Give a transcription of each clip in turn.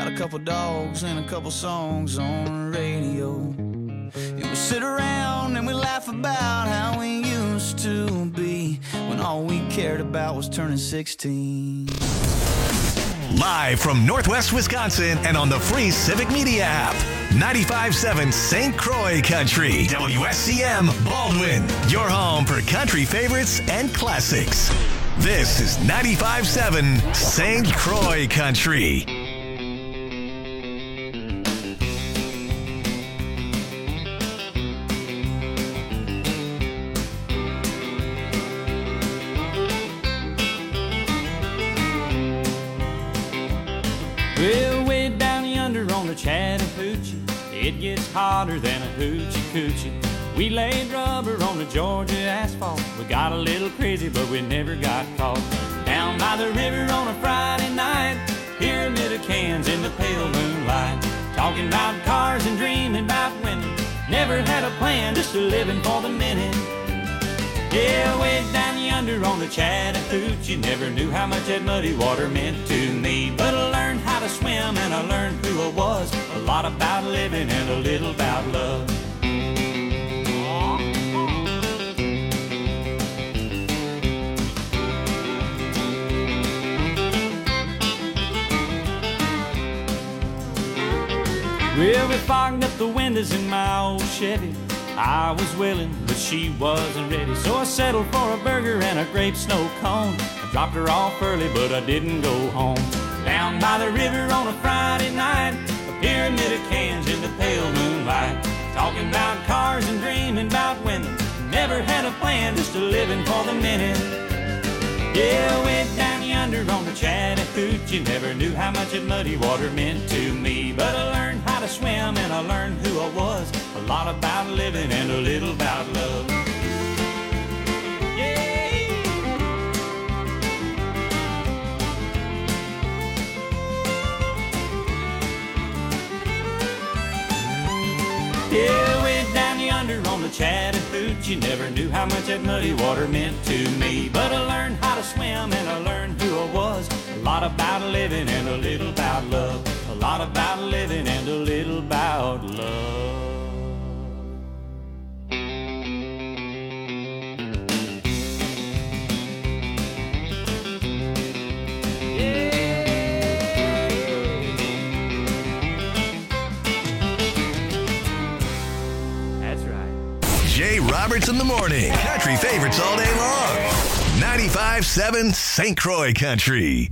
Got a couple dogs and a couple songs on the radio. And we sit around and we laugh about how we used to be, when all we cared about was turning 16. Live from Northwest Wisconsin and on the free Civic Media app. 95.7 St. Croix Country. WSCM Baldwin. Your home for country favorites and classics. This is 95.7 St. Croix Country. Well, way down yonder on the Chattahoochee, it gets hotter than a hoochie coochie. We laid rubber on the Georgia asphalt. We got a little crazy, but we never got caught. Down by the river on a Friday night, pyramid of cans in the pale moonlight. Talking about cars and dreaming about women. Never had a plan, just a living for the minute. Yeah, way down yonder on the Chattahoochee, never knew how much that muddy water meant to me. But I learned how to swim and I learned who I was. A lot about living and a little about love. Well, we fogged up the windows in my old Chevy. I was willing, but she wasn't ready. So I settled for a burger and a grape snow cone. I dropped her off early, but I didn't go home. Down by the river on a Friday night, a pyramid of cans in the pale moonlight. Talking about cars and dreaming about women. Never had a plan, just a living for the minute. Yeah, way down yonder on the Chattahoochee, never knew how much that muddy water meant to me. But I learned how to swim and I learned who I was. A lot about living and a little about love. Yeah, way down yonder on the Chattahoochee, never knew how much that muddy water meant to me. But I learned how to swim and I learned who I was. A lot about living and a little about love. A lot about living and a little about love. Jay Roberts in the morning. Country favorites all day long. 95.7 St. Croix Country.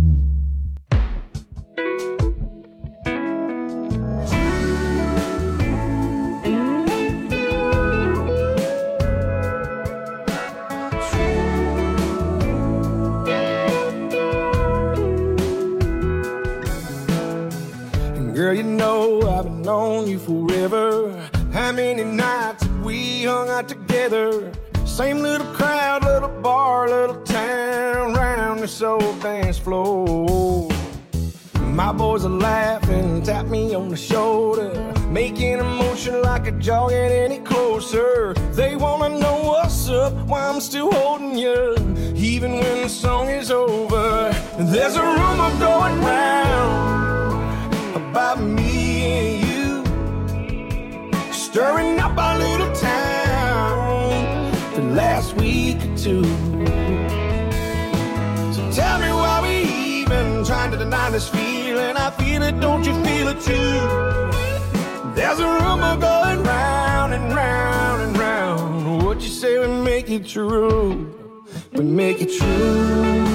Girl, you know I've known you forever. How many nights have we hung out together? Same little crowd, little bar, little town, round this old dance floor. My boys are laughing, tap me on the shoulder, making a motion like a jaw get any closer. They wanna know what's up, why I'm still holding you, even when the song is over. There's a rumor going round about me and you, stirring up our little town the last week or two. So tell me why we even trying to deny this feeling. I feel it, don't you feel it too? There's a rumor going round and round and round. What you say we make it true, we make it true.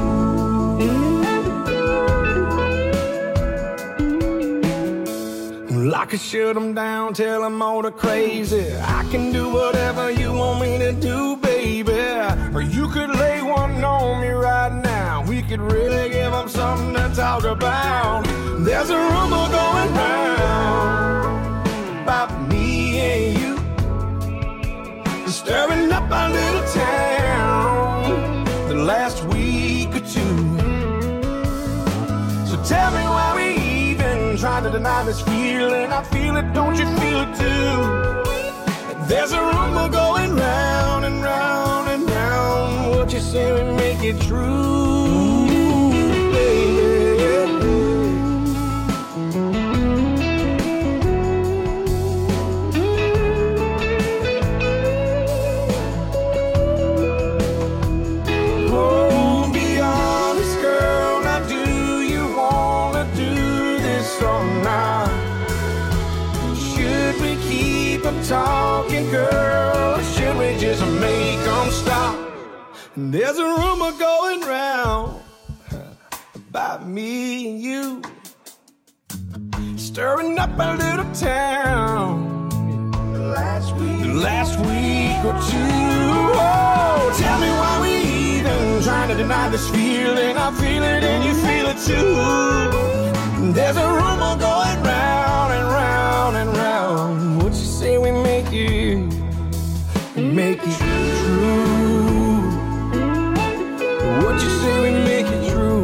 I could shut them down, tell them all the crazy. I can do whatever you want me to do, baby. Or you could lay one on me right now. We could really give them something to talk about. There's a rumor going round about me and you, stirring up our little town the last week or two. So tell me why we trying to deny this feeling. I feel it, don't you feel it too? There's a rumor going round and round and round. What you say we make it true, baby. we keep them talking, girl, or should we just make them stop? There's a rumor going round about me and you, stirring up a little town last week or two. Oh, tell me why we even trying to deny this feeling. I feel it and you feel it too. There's a rumor going round and round and round. What you say we make it true? What you say we make it true?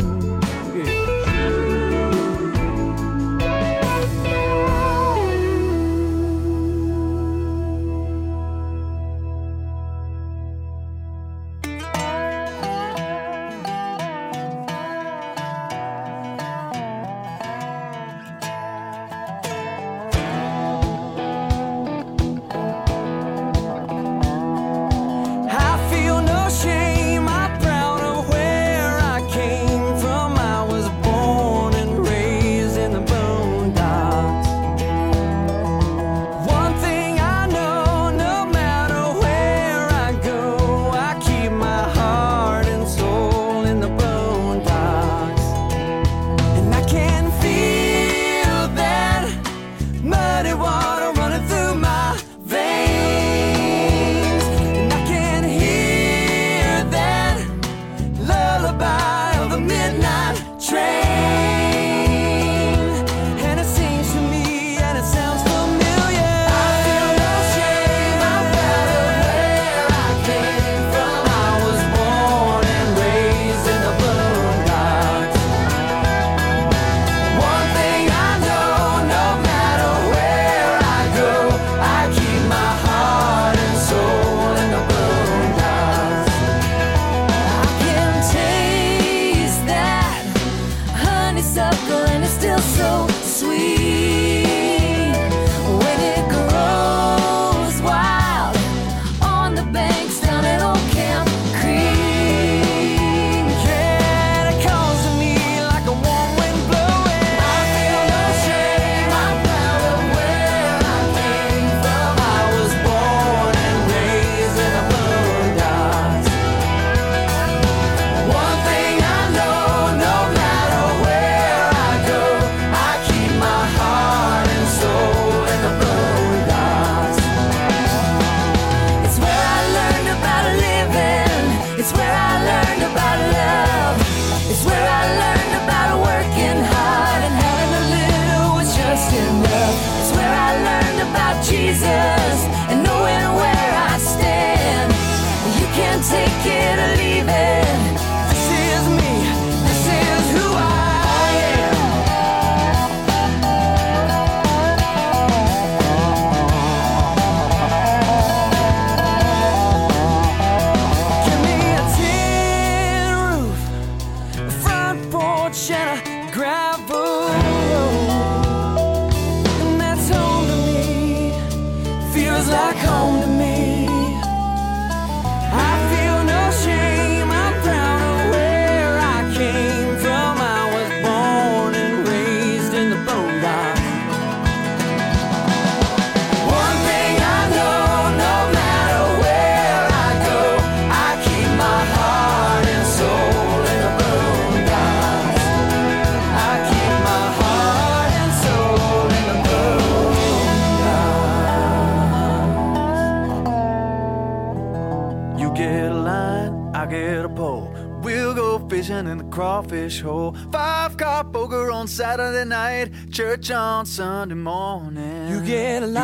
In the crawfish hole, 5-car poker on Saturday night, church on Sunday morning. You get a line,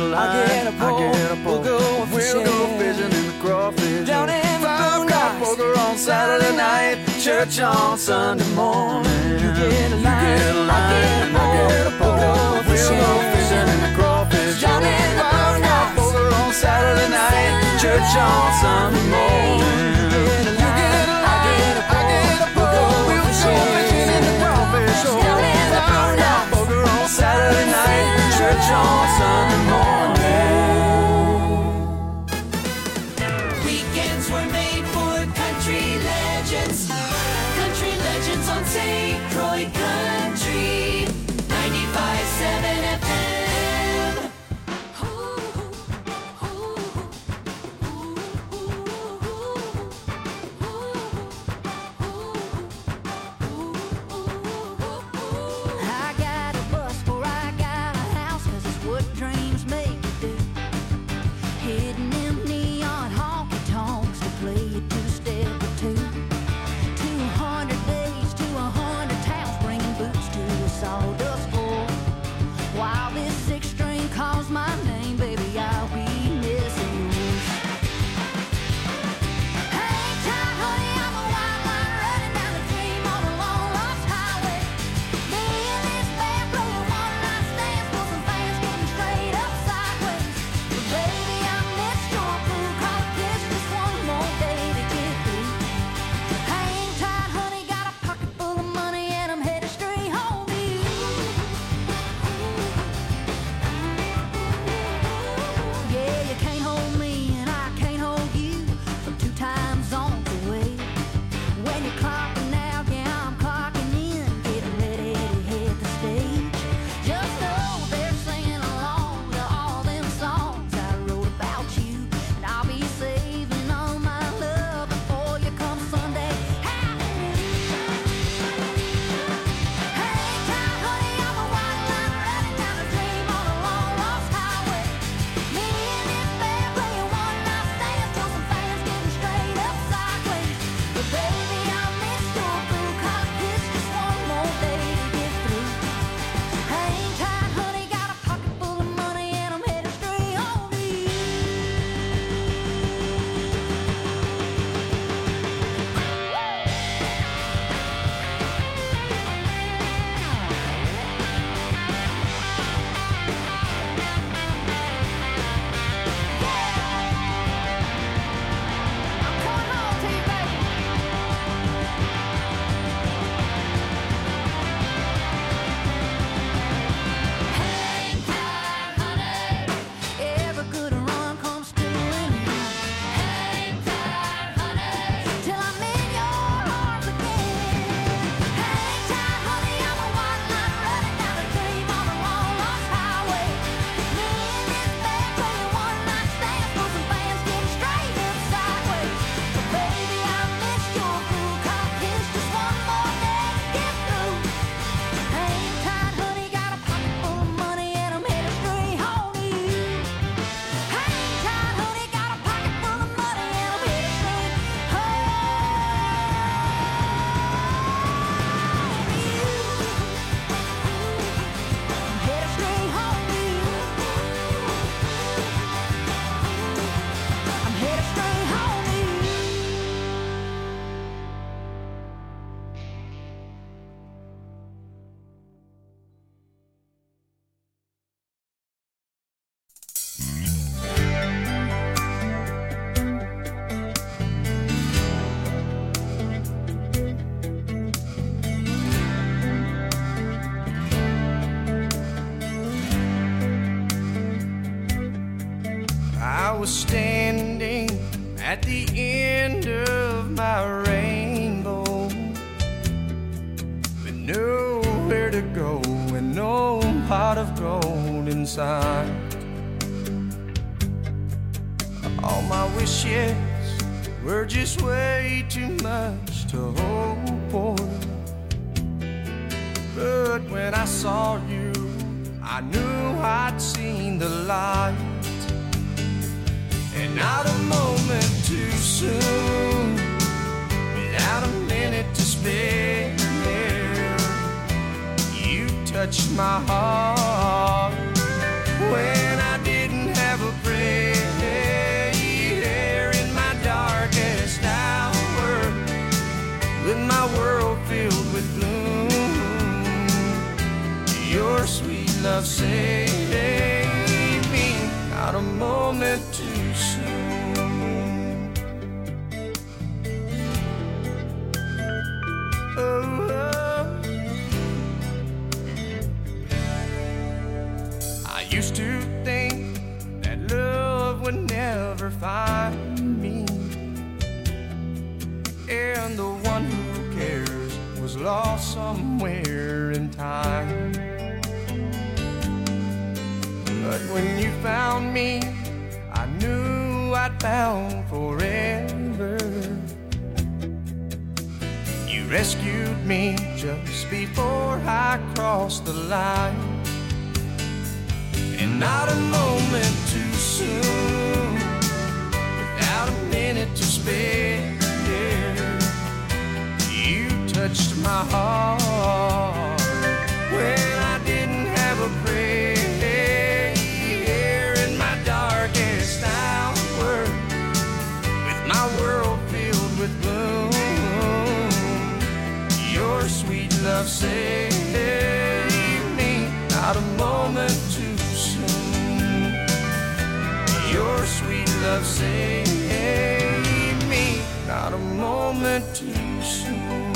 I get a pole, we'll go fishing in the crawfish down hole. in the 5-car poker on Saturday night, church on Sunday morning. You get a line, I get a pole, we'll go fishing in the crawfish down in the 5-car poker on Saturday night, church on Sunday morning. Saturday night, church on Sunday morning. Weekends were made for country legends. Country legends on St. Croix Country 95.7 FM. was standing at the end of my rainbow, with nowhere to go and no pot of gold inside. All my wishes were just way too much to hope for. But when I saw you, I knew I'd seen the light. And not a moment too soon, without a minute to spare, you touched my heart when I didn't have a prayer. In my darkest hour, with my world filled with gloom, your sweet love saved me. Not a moment too soon. Oh, oh. I used to think that love would never find me, and the one who cares was lost somewhere in time. But when you found me, I knew I'd found forever. You rescued me just before I crossed the line. And not a moment too soon, without a minute to spare, you touched my heart when I didn't have a prayer. In my darkest hour, with my world filled with gloom, your sweet love saved me. Not a moment too soon, your sweet love saved me. Not a moment too soon.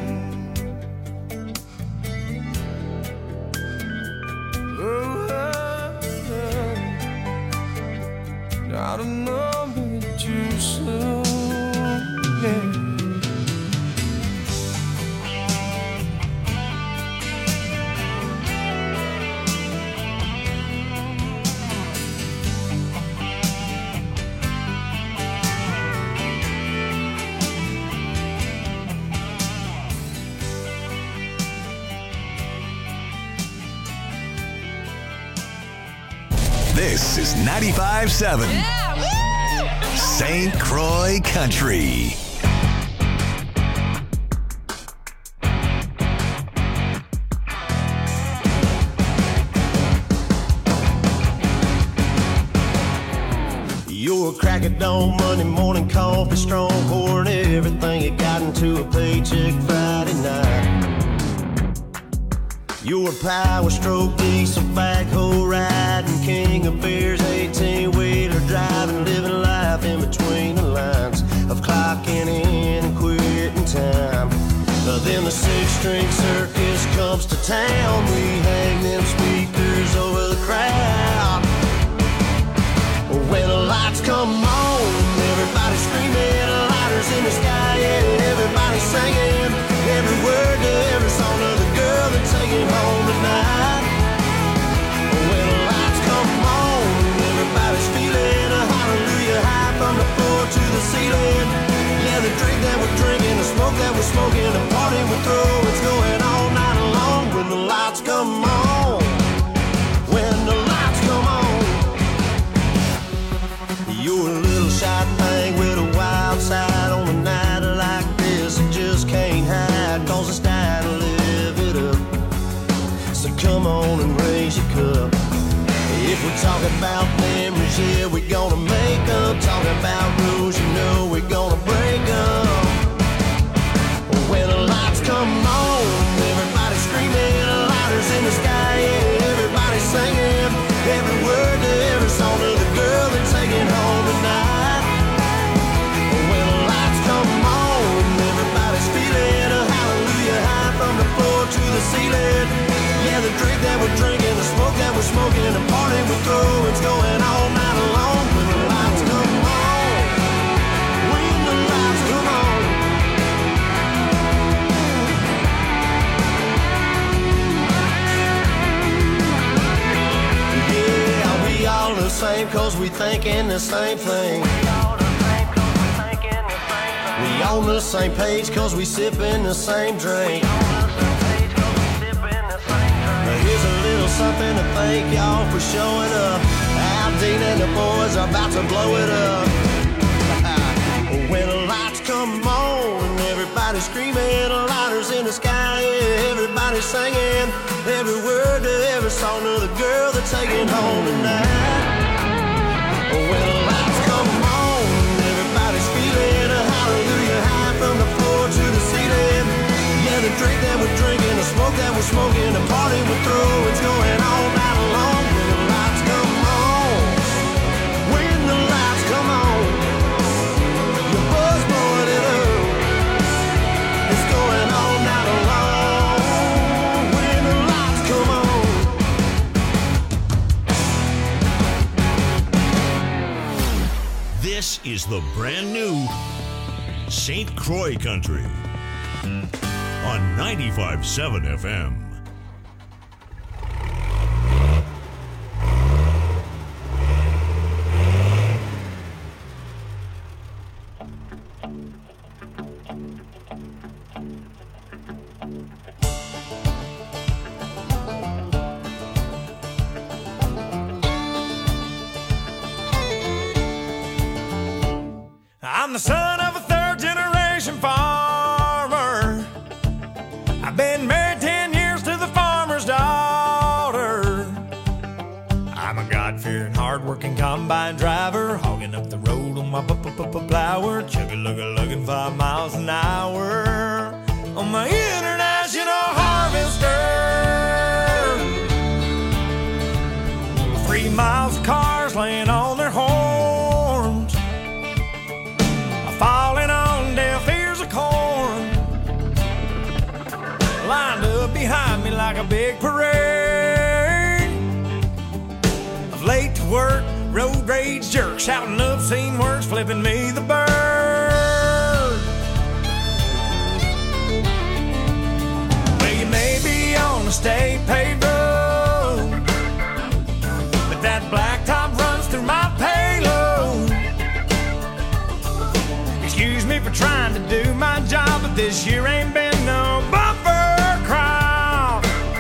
Oh, oh, oh. Not a moment too soon. Yeah. This is 95.7 St. Croix Country. You're a crack at dawn, Monday morning coffee, strong pouring everything you got into a paycheck Friday night. You're a power stroke, diesel backhoe riding, king of beers, 18-wheeler driving, living life in between the lines of clocking in and quitting time. Then the six-string circus comes to town. We hang them speakers over the crowd. When the lights come on, everybody screaming, lighters in the sky, yeah, everybody singing every word to every song of the girl they're taking home tonight. When the lights come on, everybody's feeling a hallelujah high from the floor to the ceiling. Yeah, the drink that we're drinking, the smoke that we're smoking, the party we throw, it's going all night long. When the lights come on, when the lights come on. You're a little shy thing with a wild side on a night like this. It just can't hide, cause it's time to live it up. So come on and raise your cup. If we're talking about memories, yeah, we're gonna make them. Talking about rules, you know we're gonna break them. When the lights come on, everybody screaming, lighters in the sky, yeah, everybody singing every word to every song of the girl they're taking home tonight. When the lights come on, everybody's feeling a hallelujah high from the floor to the ceiling. Yeah, the drink that we're drinking, the smoke that we're smoking, the party we throw, it's going all night long. When the lights same cause we thinking the same thing. We on the same page cause we sipping the same drink. Now here's a little something to thank y'all for showing up. Al Dean and the boys are about to blow it up. When the lights come on and everybody's screaming, lighters in the sky, yeah, everybody's singing every word to every song to the girl they're taking home tonight. When the lights come on and everybody's feeling a hallelujah high from the floor to the ceiling. Yeah, the drink that we're drinking, the smoke that we're smoking, the party we're throwing, it's going all night long. When the lights come on, when the lights come on, the buzz blowing it up, it's going all night long. When the lights come on. This is the brand new St. Croix Country on 95.7 FM. I'm the son of a third-generation farmer. I've been married 10 years to the farmer's daughter. I'm a God-fearing, hard-working combine driver, hogging up the road on my plower, chugga-lugga-lugging 5 miles an hour on my international harvester. 3 miles of cars laying on their horns, falling on deaf ears of corn, lined up behind me like a big parade of late to work, road rage jerks, shouting obscene words, flipping me the bird. Well, you may be on a state paved road, but that blacktop runs through my payload. Excuse me for trying to do my job, but this year ain't been no bumper crop.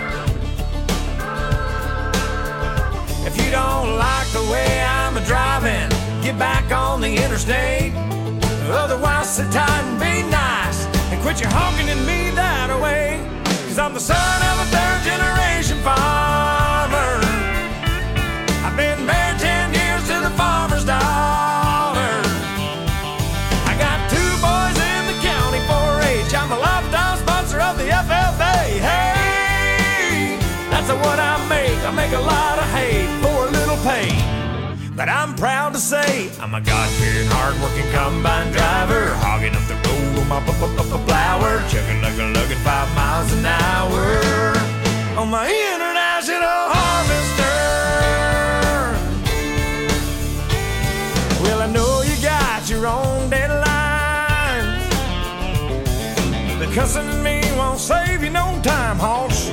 If you don't like the way I'm a-driving, get back on the interstate. Otherwise, sit tight and be nice and quit your honking at me that way. 'Cause I'm the son of a third-generation farmer. I've been married 10 years to the farmer's daughter. I got 2 boys in the county 4-H. I'm a lifetime sponsor of the FFA. Hey, that's what I make a lot of hay for a little pay. But I'm proud to say I'm a God-fearing, hard-working combine driver, hogging up the road on my plower, chugging-lugga-lugging 5 miles an hour on my international harvester. Well, I know you got your own deadlines, but cussing at me won't save you no time, hoss.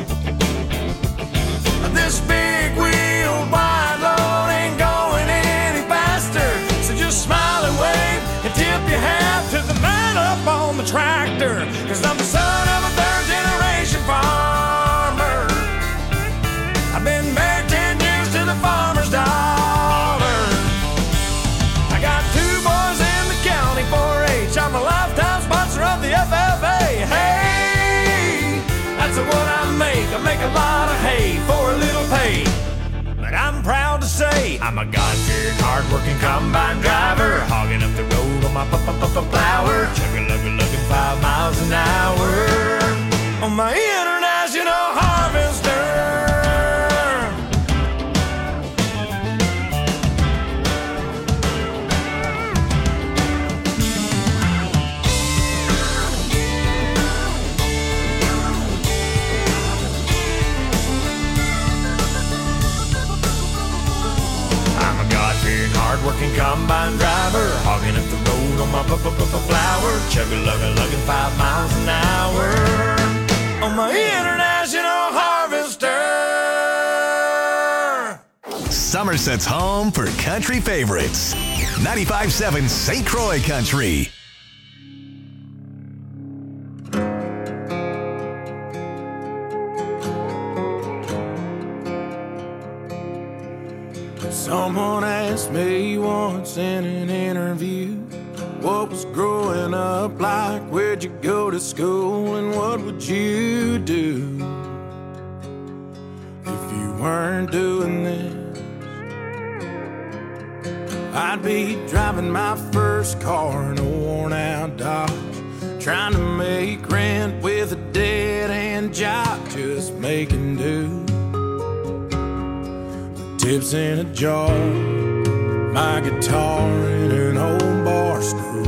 This big wheel wide load ain't going any faster, so just smile and wave and tip your hat to the man up on the tractor. 'Cause I'm the son of a third-generation farmer. I've been married 10 years to the farmer's daughter. I got 2 boys in the county 4-H. I'm a lifetime sponsor of the FFA. Hey, that's what I make a lot of hay for a little pay. But I'm proud to say I'm a God-fearing, hard-working combine driver, hogging up the road on my plower, chugging-lugga-lugging 5 miles an hour on my international harvester. Hard-working combine driver, hogging up the road on my flower, chugga-lugga-lugging 5 miles an hour on my international harvester. Somerset's home for country favorites. 95.7 St. Croix Country. Someone asked me once in an interview, what was growing up like? Where'd you go to school and what would you do if you weren't doing this? I'd be driving my first car in a worn out Dodge, trying to make rent with a dead-end job, just making do. Tips in a jar, my guitar in an old bar stool.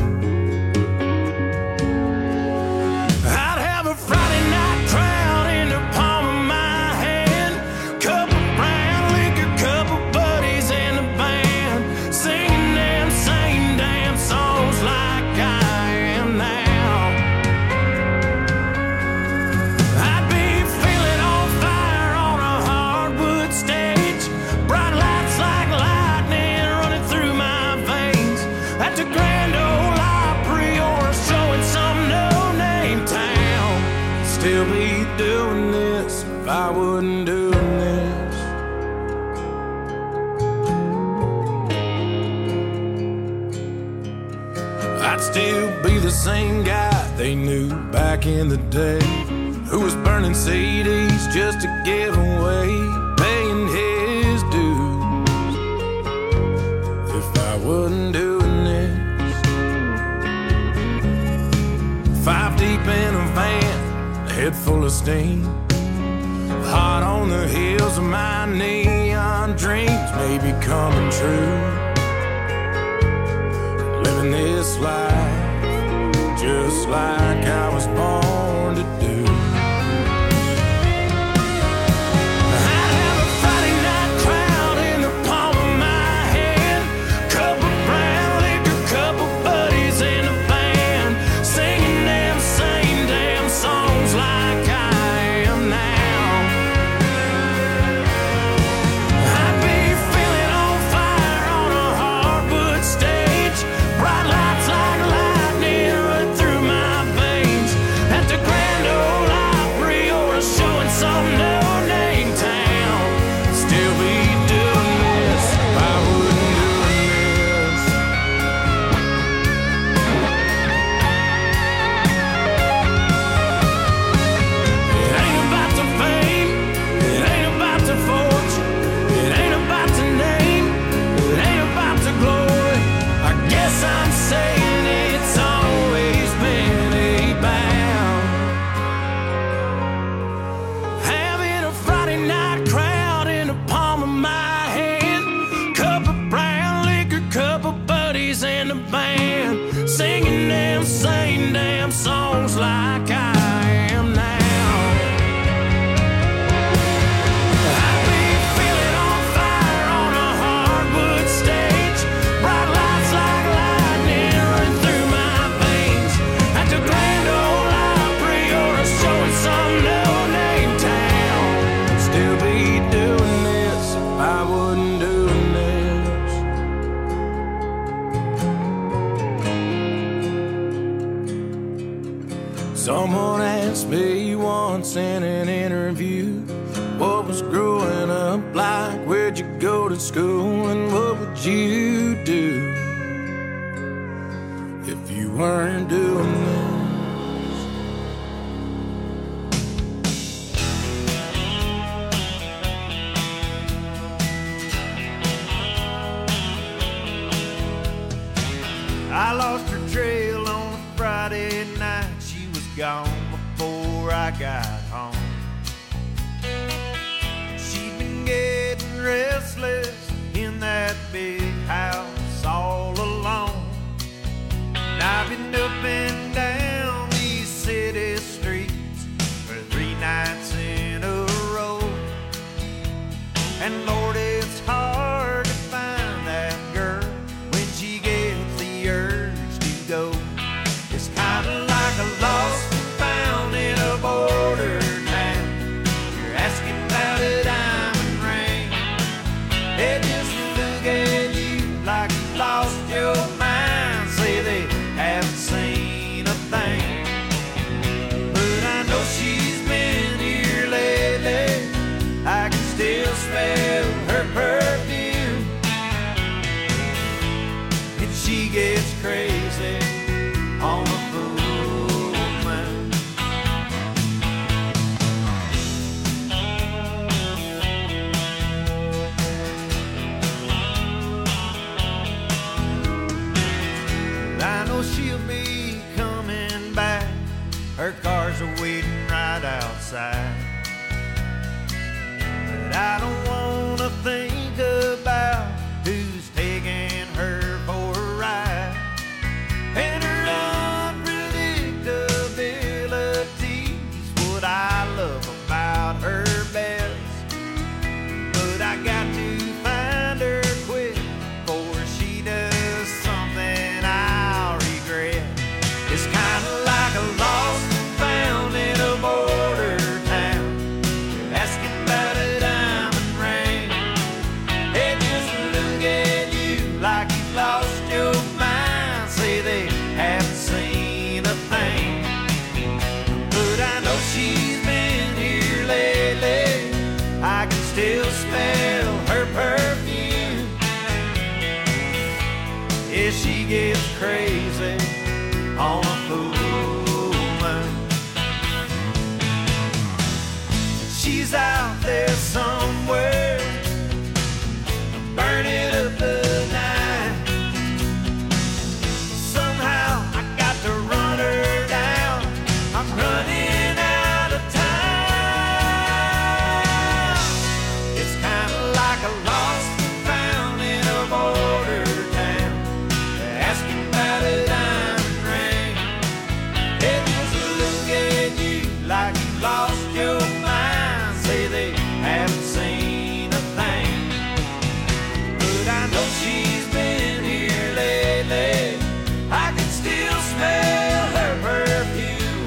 I'd have a Friday night crowd in the palm of my hand, cup of brown liquor, couple buddies in the band, singing them same damn songs like I am now. I'd be feeling on fire on a hardwood stage, bright lights like lightning running through my veins, at the Grand Ole Opry or a show in some no-name town. Still be doing this if I wasn't doing this. I'd still be the same guy they knew back in the day, who was burning CDs just to give away, paying his dues. If I wasn't doing this, 5 deep in a van, a head full of steam, hot on the heels of my neon dreams, maybe coming true. Living this life just like I was born to do. I'd have a Friday night crowd in the palm of my hand, cup of brown liquor, couple buddies in a band, singing them same damn songs like I am now. I'd be feeling on fire on a hardwood stage, bright lights like lightning run through my veins, at the Grand Ole Opry or a show in some no-name town. Still be doing this if I wasn't doing this. It ain't about the fame, it ain't about the fortune, it ain't about the name, it ain't about the glory. I guess I'm saying it's always been about having a Friday night crowd in the palm of my hand, cup of brown liquor, couple buddies in the band, singing them same damn songs like I am now. I'd be feeling on fire on a hardwood stage, bright lights like lightning run through my veins, at the Grand Ole Opry or a show in some no-name town. Still be doing this if I wasn't doing this. Someone asked me once in an interview, what was growing up like? Where'd you go to school and what would you do if you weren't doing this? I lost her trail on a Friday night. She was gone before I got home. She'd been getting restless in that big house all alone. And I've been up and down these city streets for 3 nights in a row. And Lord, it's hard to find that girl when she gets the urge to go. It's kind of like a lost and found in a border town. You're asking about a diamond ring. It just crazy on a full moon. She's out there somewhere, burning up the night. Somehow I got to run her down. I'm running out of time. It's kind of like a lost and found in a border town, asking about a diamond ring. They just look at you like you lost your mind. Say they haven't seen a thing, but I know she's been here lately. I can still smell her perfume.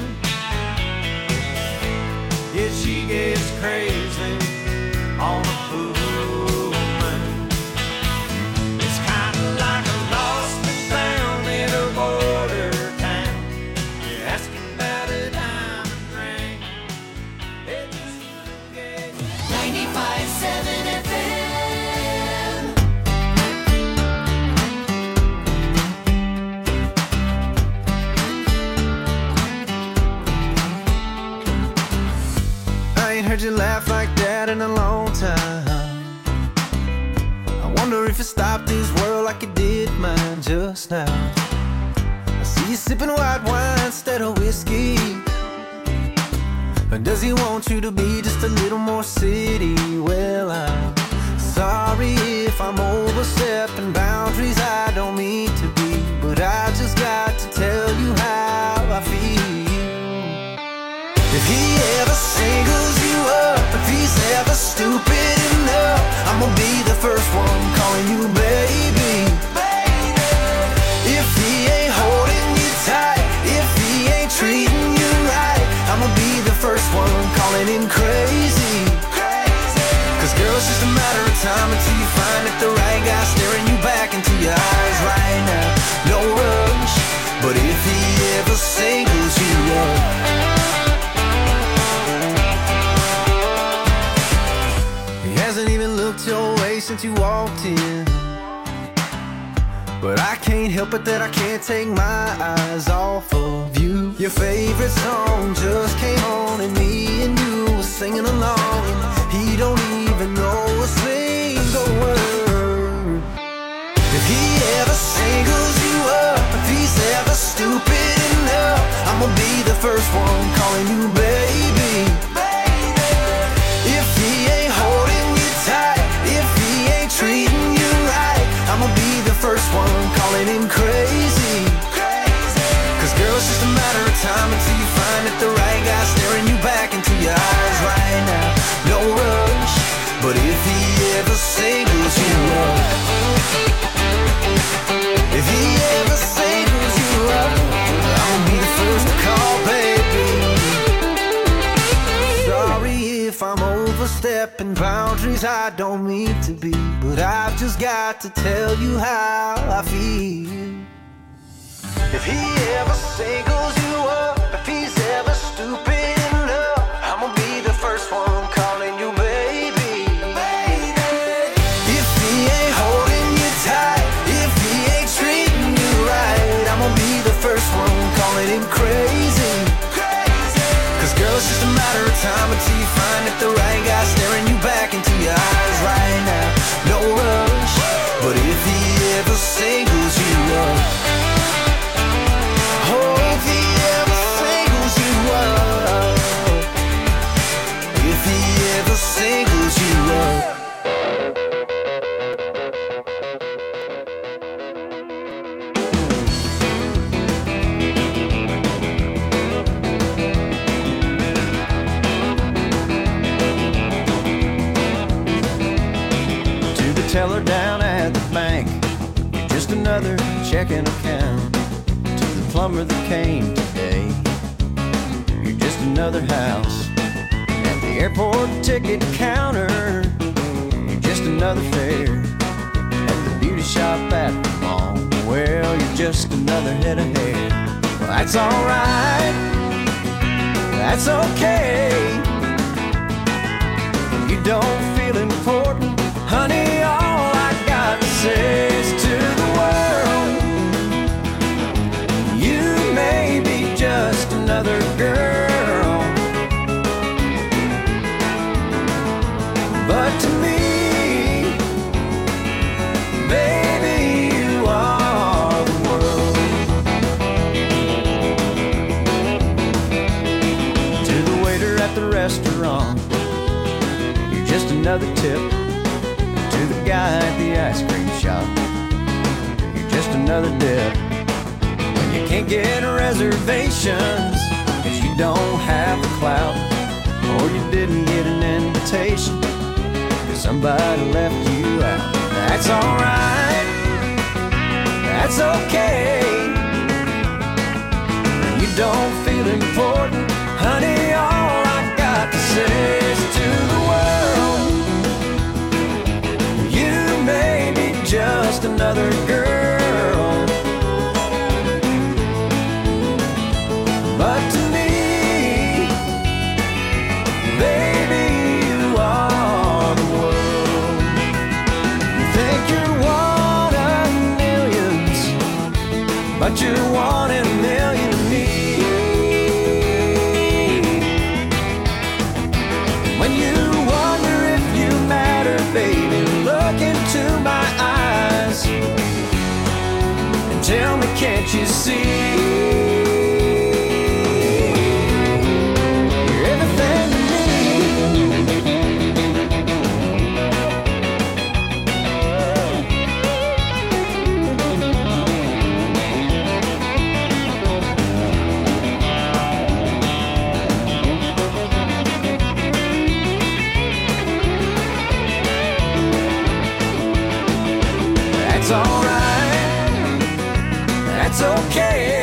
Yeah, she gets crazy on a full moon. It's kind of like a lost and found in a border town. You're asking about a diamond ring. They just look at you. 95.7 FM. I ain't heard you laugh like that in a long time. I wonder if you stopped this world like you did mine just now. I see you sipping white wine instead of whiskey. Or does he want you to be just a little more city? Well, I'm sorry if I'm overstepping boundaries I don't mean to be, but I just got to tell you how I feel. If he ever singles you up, if he's ever stupid enough, I'm gonna be the first one calling you baby. If he ain't holding you tight, if he ain't treating you right, I'm gonna be the first one calling him crazy. Cause girl, it's just a matter of time until you find that the right guy staring you back into your eyes right now. No rush, but if he ever singles you up, he hasn't even looked your way since you walked in. But I can't help it that I can't take my eyes off of you. Your favorite song just came on and me and you were singing along, and he don't even know a single word. If he ever singles you up, if he's ever stupid enough, I'm gonna be the first one calling you baby. If he ain't holding you tight, if he ain't treating you right, I'm gonna be the first one calling him crazy. Cause girl, it's just a matter of time until you find that the right guy staring you back into your eyes right now. No rush, but if he ever singles you up, if he ever singles you up, I'll be the first to call, baby. Sorry if I'm overstepping boundaries I don't mean to be, but I've just got to tell you how I feel. If he ever singles you up, if he's ever stupid enough, I'm gonna be the first one calling you baby. If he ain't holding you tight, if he ain't treating you right, I'm gonna be the first one calling him crazy. Cause girl, it's just a matter of time until you find that the right guy staring you back into your eyes right now. No rush, but if he ever singles you up, oh, if he ever singles you up, if he ever singles you up. Teller down at the bank, you're just another checking account. To the plumber that came today, you're just another house. At the airport ticket counter, you're just another fare. At the beauty shop at the mall, well, you're just another head of hair. Well, that's alright, that's okay. You don't feel important, honey, all I got to say is to the world, just another tip to the guy at the ice cream shop. You're just another dip. When you can't get reservations 'cause you don't have the clout, or you didn't get an invitation 'cause somebody left you out. That's alright, that's okay. When you don't feel important, honey, all I got to say is to the world, you may be just another girl, but to me, baby, you are the world. You think you're one of millions, but you're one in a million to me. When you wonder if you matter, baby, look into my eyes and tell me, can't you see? You're everything to me. That's alright, that's okay.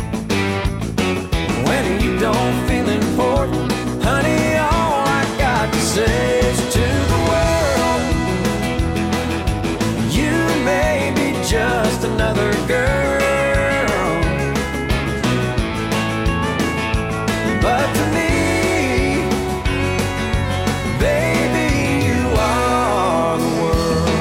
When you don't feel important, honey, all I got to say is to the world, you may be just another girl, but to me, baby, you are the world.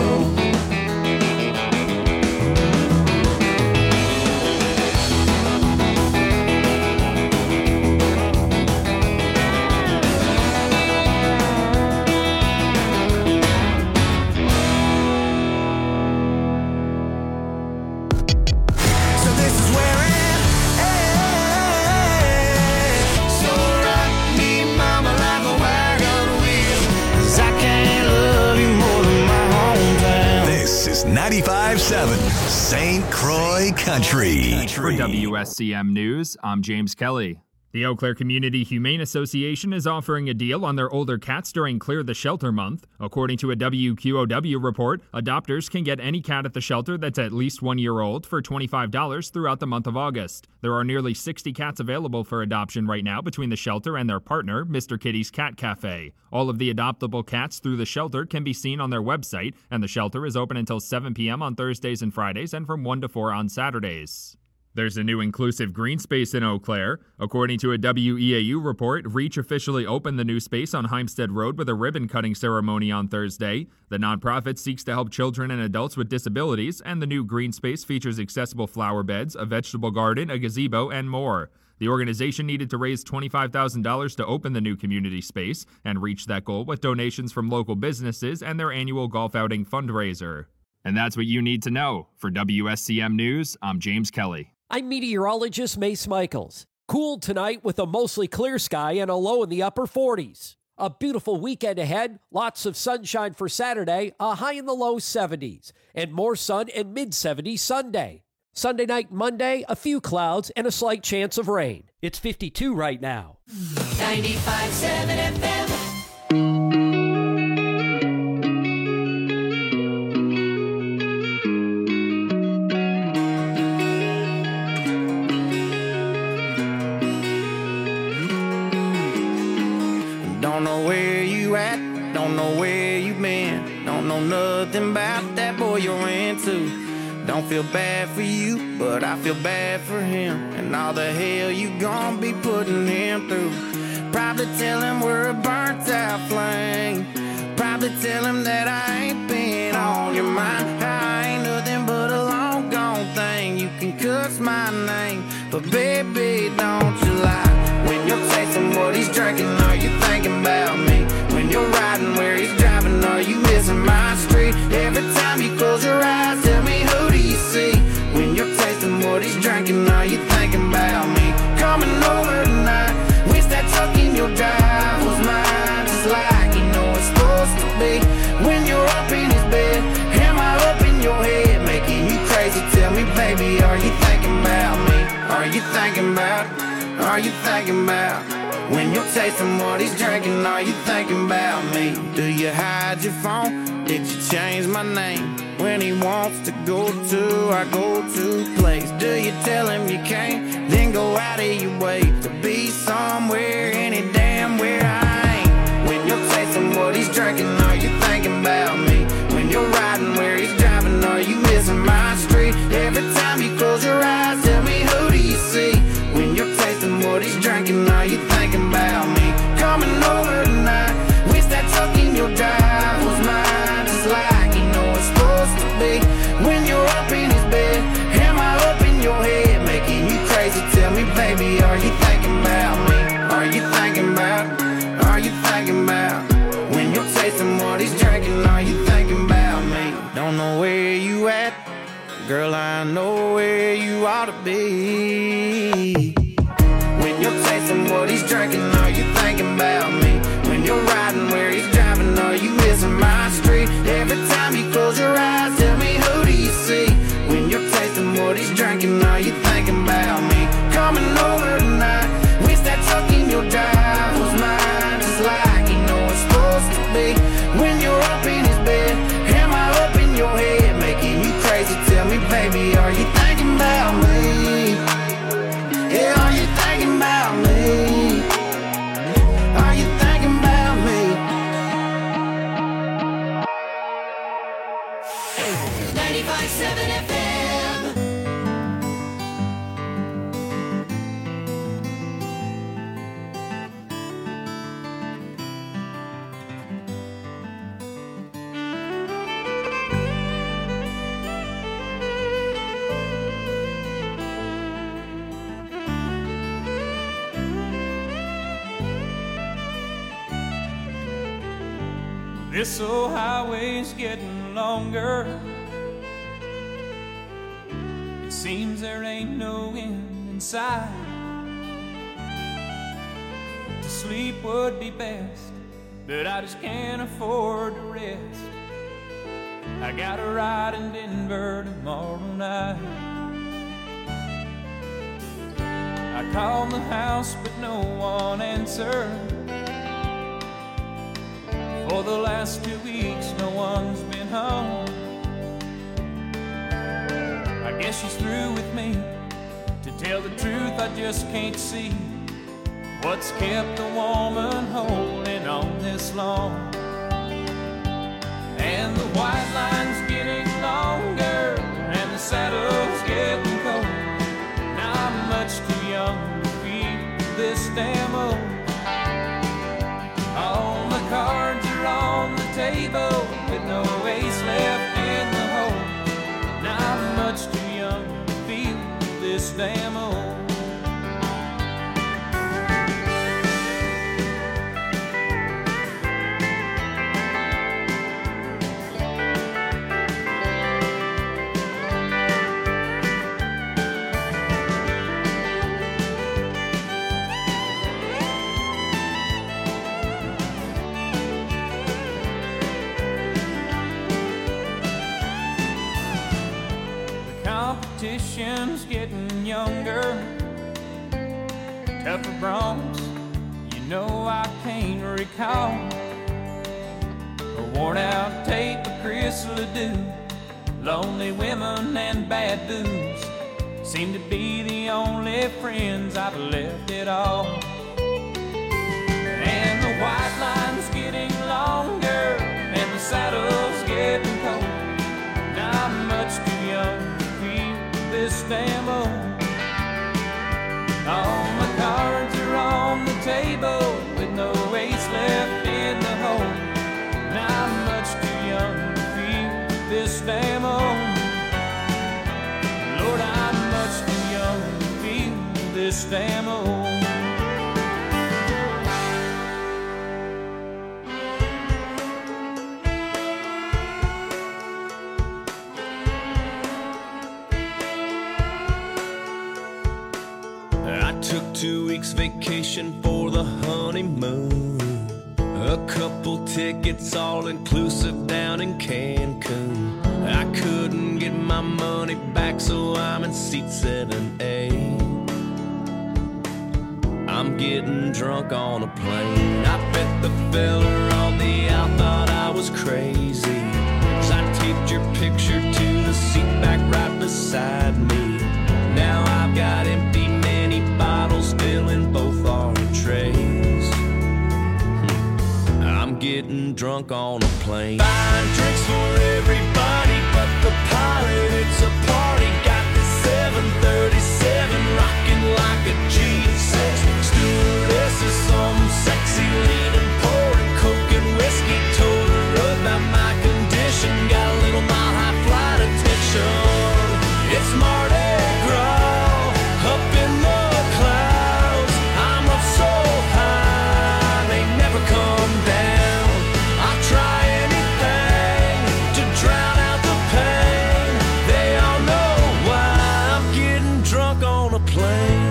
So this is where it ends. So rock me, mama, like a wagon wheel, 'cause I can't love you more than my hometown. This is 95.7 St. Croix Country. For WSCM News, I'm James Kelly. The Eau Claire Community Humane Association is offering a deal on their older cats during Clear the Shelter Month. According to a WQOW report, adopters can get any cat at the shelter that's at least 1 year old for $25 throughout the month of August. There are nearly 60 cats available for adoption right now between the shelter and their partner, Mr. Kitty's Cat Cafe. All of the adoptable cats through the shelter can be seen on their website, and the shelter is open until 7 p.m. on Thursdays and Fridays and from 1 to 4 on Saturdays. There's a new inclusive green space in Eau Claire. According to a WEAU report, Reach officially opened the new space on Heimstead Road with a ribbon-cutting ceremony on Thursday. The nonprofit seeks to help children and adults with disabilities, and the new green space features accessible flower beds, a vegetable garden, a gazebo, and more. The organization needed to raise $25,000 to open the new community space and reach that goal with donations from local businesses and their annual golf outing fundraiser. And that's what you need to know. For WSCM News, I'm James Kelly. I'm meteorologist Mace Michaels. Cool tonight with a mostly clear sky and a low in the upper 40s. A beautiful weekend ahead, lots of sunshine for Saturday, a high in the low 70s, and more sun and mid-70s Sunday. Sunday night and Monday, a few clouds and a slight chance of rain. It's 52 right now. 95.7 FM. Don't know where you at, don't know where you been, don't know nothing about that boy you're into. Don't feel bad for you, but I feel bad for him, and all the hell you gon' be putting him through. Probably tell him we're a burnt out flame, probably tell him that I ain't been on your mind. I ain't nothing but a long gone thing, you can cuss my name, but baby, don't you lie. When you're tasting what he's drinking, are you thinking about me? When you're riding where he's driving, are you missing my street? Every time you close your eyes, tell me, who do you see? When you're tasting what he's drinking, are you thinking about me? Coming over tonight, wish that truck in your drive was mine, just like you know it's supposed to Are you thinking about when you're tasting what he's drinking? Are you thinking about me? Do you hide your phone? Did you change my name? When he wants to go to our go-to place, do you tell him you can't? Then go out of your way to be somewhere, any damn where I ain't. When you're tasting what he's drinking, are you thinking about me? When you're riding where he's driving, are you missing my street? Every time you close your eyes, tell me, who do you see? When you're tasting what he's drinking, are you thinking about me? Coming over tonight, wish that truck in your drive was mine, just like you know it's supposed to be. When you're up in his bed, am I up in your head, making you crazy? Tell me, baby, are you thinking about me? Are you thinking about? Are you thinking about? When you're tasting what he's drinking, are you thinking about me? Don't know where you at, girl, I know where you ought to be. When you're tasting what he's drinking, are you thinking about me? When you're riding where he's driving, are you missing my street? Every time you close your eyes, tell me, who do you see? When you're tasting what he's drinking, are you thinking about me? Coming over tonight, wish that truck in your drive was mine, just like you know it's supposed to be. When you're up in his bed, am I up in your head, making you crazy? Tell me, baby, are you thinking about me? Yeah, are you thinking about me? Are you thinking about me? 95.7 FM. This old highway's getting longer. It seems there ain't no end in sight. To sleep would be best, but I just can't afford to rest. I got a ride in Denver tomorrow night. I called the house, but no one answered. For the last 2 weeks, no one's been home. I guess she's through with me. To tell the truth, I just can't see what's kept the woman holding on this long. And the white line's getting longer, and the saddle's getting cold. Now I'm much too young to feel this damn old. All the cards are on the table with no ace left in the hole. Now I'm much too young to feel this damn old. Competition's getting younger, tougher broncs, you know I can't recall. A worn out tape of Chris Ledoux, lonely women and bad booze seem to be the only friends I've left at all. And the white line's getting longer, and the saddle's getting cold. Now I'm much too young this damn old. All my cards are on the table with no ace left in the hole. Now I'm much too young to feel this damn old. Lord, I'm much too young to feel this damn old. Took 2 weeks vacation for the honeymoon. A couple tickets all inclusive down in Cancun. I couldn't get my money back, so I'm in seat 7A. I'm getting drunk on a plane. I bet the fella on the out thought I was crazy, 'cause I taped your picture to the seat back right beside me. Now I've got empty mini bottles filling both our trays. I'm getting drunk on a plane. Buying drinks for everybody but the pilot. It's a party. Got the 737 rocking like a G6. Stewardess is some sexy leaning, pouring coke and whiskey. Told her about my condition. Got a little mile high flight attention. It's Mardi Gras up in the clouds. I'm up so high they never come down. I'll try anything to drown out the pain. They all know why I'm getting drunk on a plane.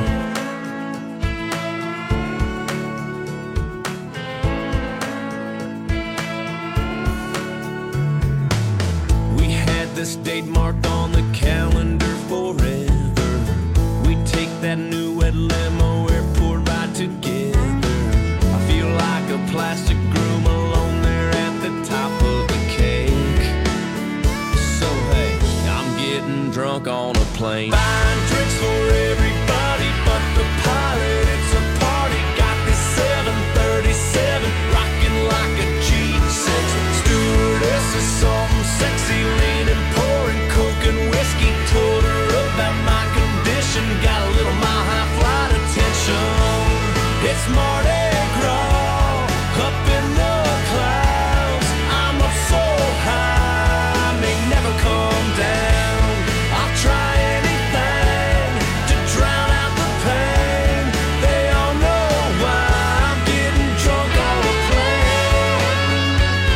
We had this date marked on the calendar forever. We take that new wet limo airport ride together. I feel like a plastic groom alone there at the top of the cake. So hey, I'm getting drunk on a plane. Buying drinks for everybody but the pilot. It's a party. Got this 737 rocking like a G6. Stewardess is some sexy leaning, pouring coke and whiskey. Told her about my condition. Got a little mile high flight attention. It's Mardi Gras up in the clouds. I'm up so high may never come down. I'll try anything to drown out the pain. They all know why I'm getting drunk on a plane.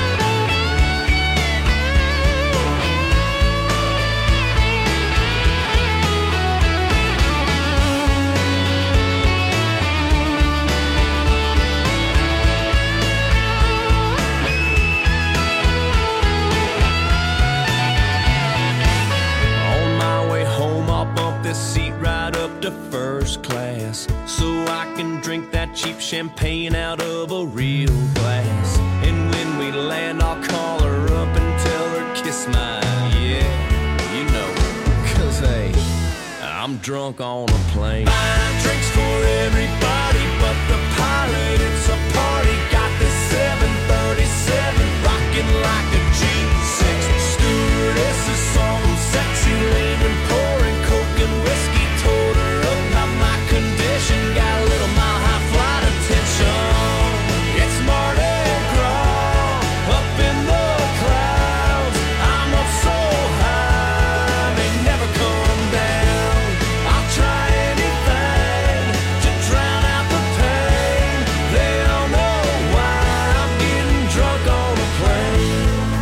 On my way home, I'll bump this seat right up to first class, so I can drink that cheap champagne out of a real glass. And when we land, I'll call her up and tell her kiss my, yeah, you know, 'cause hey, I'm drunk on a plane. Buying drinks for everybody but the pilot. It's a party. Got this 737 rocking like a G6. Stewardess is some sexy leaning, pouring coke and whiskey. Told her about my condition. Got a little mile high flight attention. It's Mardi Gras up in the clouds. I'm up so high they never come down. I'll try anything to drown out the pain. They all know why I'm getting drunk on a plane.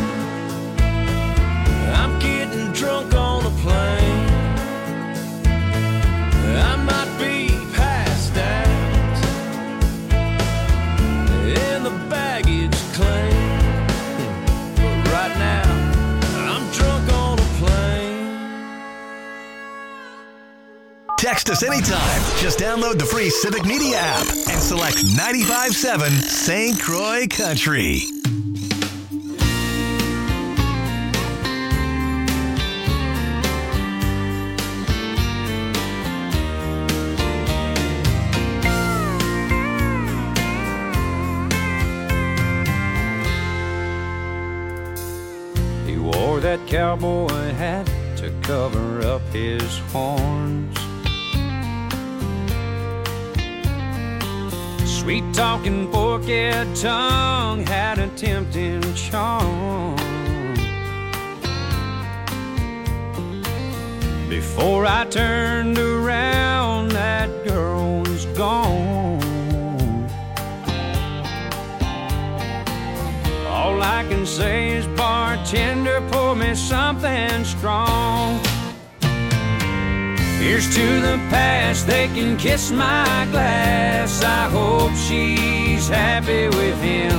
I'm getting drunk on a plane. I might be passed out in the baggage claim, but right now I'm drunk on a plane. Text us anytime. Just download the free Civic Media app and select 95.7 St. Croix Country. He wore that cowboy hat to cover up his horns. Sweet talking forked tongue had a tempting charm. Before I turned around, that girl was gone. All I can say is, bartender, pour me something strong. Here's to the past, they can kiss my glass. I hope she's happy with him.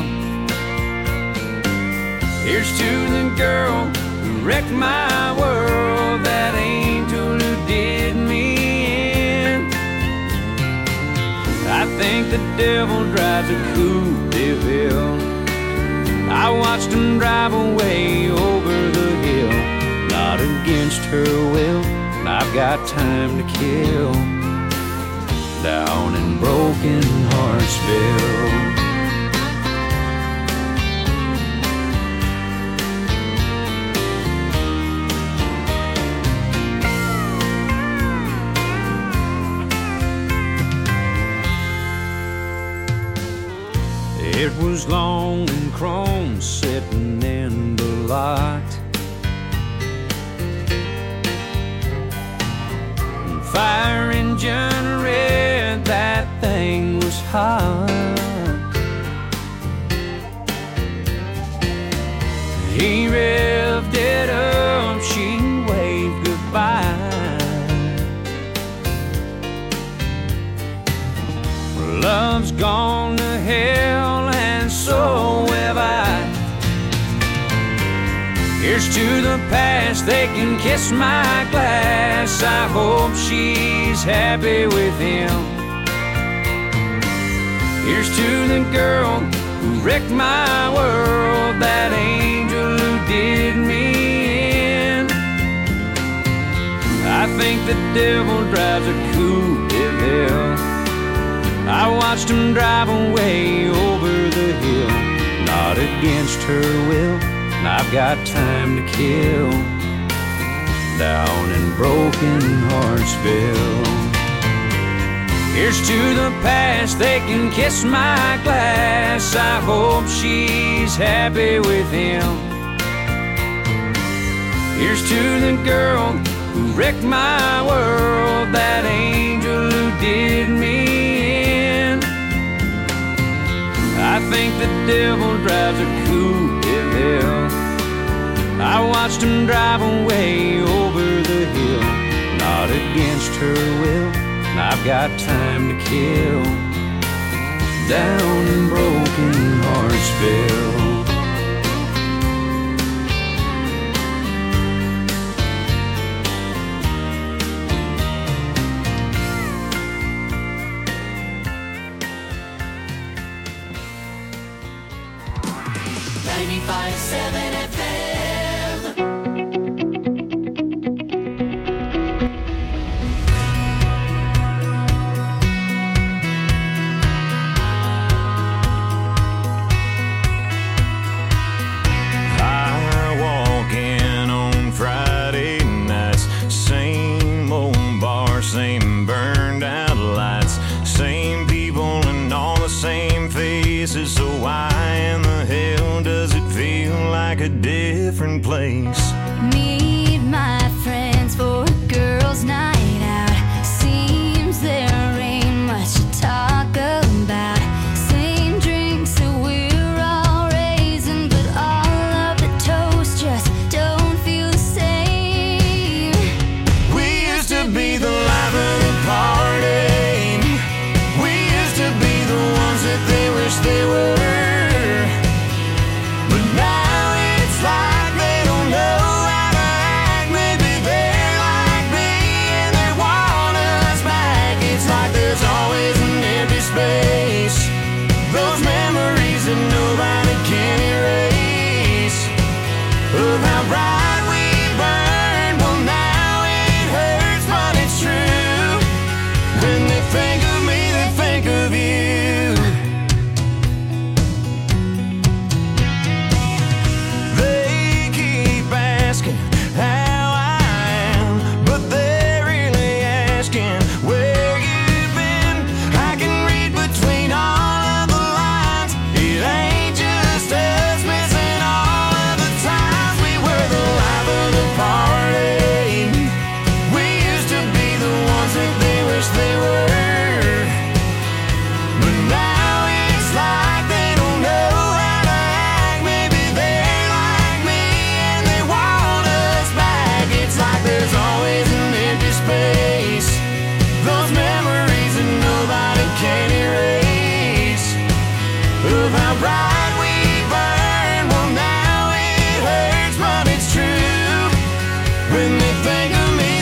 Here's to the girl who wrecked my world, that angel who did me in. I think the devil drives a Coupe de Ville. I watched him drive away over the hill, not against her will. I've got time to kill down in Broken Heartsville. It was long and chrome sitting in the lot, fire engine red, that thing was hot. He revved it up, she waved goodbye. Love's gone to hell and so have I. Here's to the past, they can kiss my glass. I hope she's happy with him. Here's to the girl who wrecked my world, that angel who did me in. I think the devil drives a Coupe de Ville. I watched him drive away over the hill, not against her will. I've got time to kill down in Broken Heartsville. Here's to the past, they can kiss my glass. I hope she's happy with him. Here's to the girl who wrecked my world, that angel who did me in. I think the devil drives a Coupe de Ville. I watched him drive away over the hill, not against her will. I've got time to kill down in Broken Heartsville. So why in the hell does it feel like a different place? Meet my friends for a girls' night out. Seems there ain't much to talk about. Same drinks that we're all raising, but all of the toast just don't feel the same. We used to be the life of the party. We used to be the ones that they wish they were. But now it's like they don't know how to act. Maybe they're like me and they want us back. It's like there's always an empty space, those memories that nobody can erase, of how bright we burned. Well, now it hurts, but it's true. When they think of me, they think of you.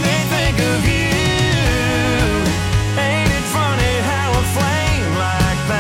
Like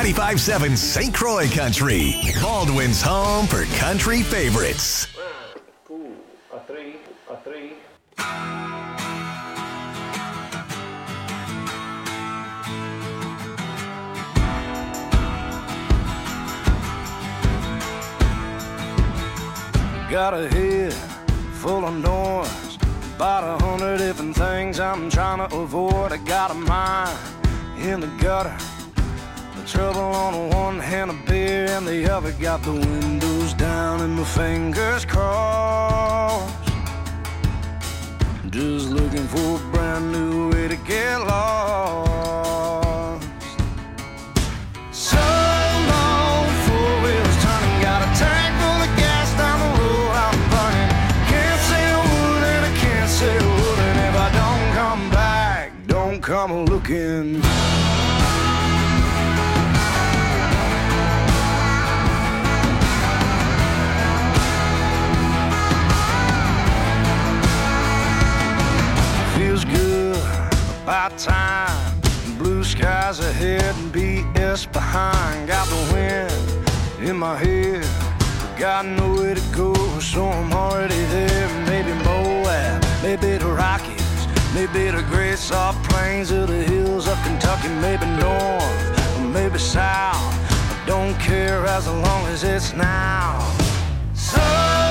95.7 St. Croix Country, Baldwin's home for country favorites. 1, 2, 3, 3. Got a head full of noise, about 100 different things I'm trying to avoid. I got a mind in the gutter, the trouble on one hand, a beer and the other. Got the windows down and my fingers crossed, just looking for a brand new way to get lost. So long, four wheels turning, got a tank full of gas down the road I'm burning. Can't say a word and I can't say a word, and if I don't come back, don't come looking. Feels good, about time. Blue skies ahead and BS behind. Got the wind in my head, got nowhere to go, so I'm already there. Maybe Moab, maybe the Rockies, maybe the great soft plains of the hills of Kentucky. Maybe north, or maybe south, I don't care as long as it's now. So